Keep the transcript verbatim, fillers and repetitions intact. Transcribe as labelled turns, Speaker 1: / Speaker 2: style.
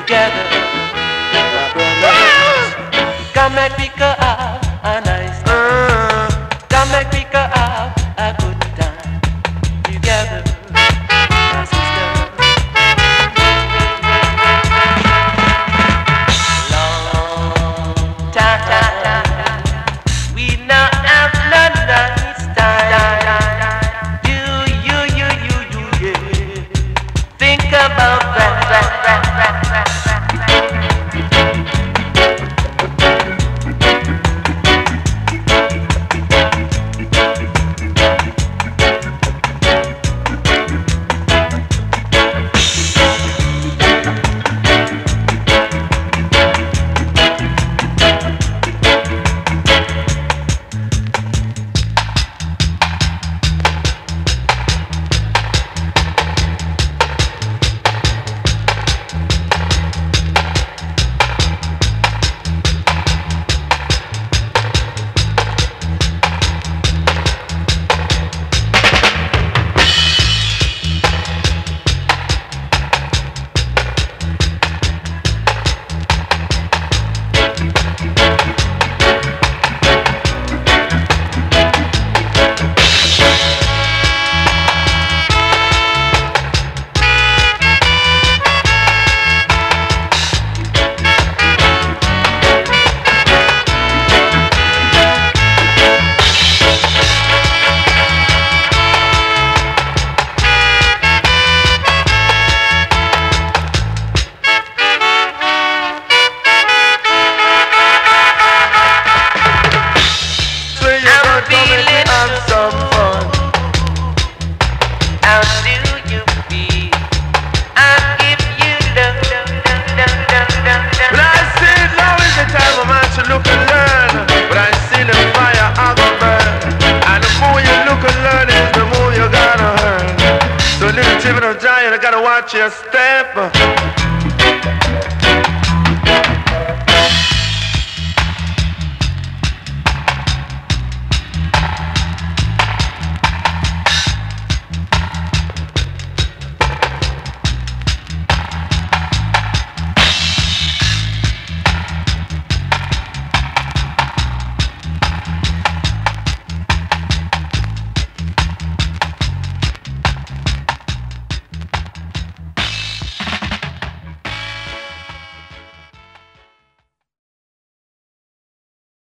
Speaker 1: together, my brothers. Come and pick up a nice time. Come and pick up a good time together, my sister. Long time we now have no nice time. You, you, you, you, you, yeah. Think about that.
Speaker 2: Giant, I gotta watch your step.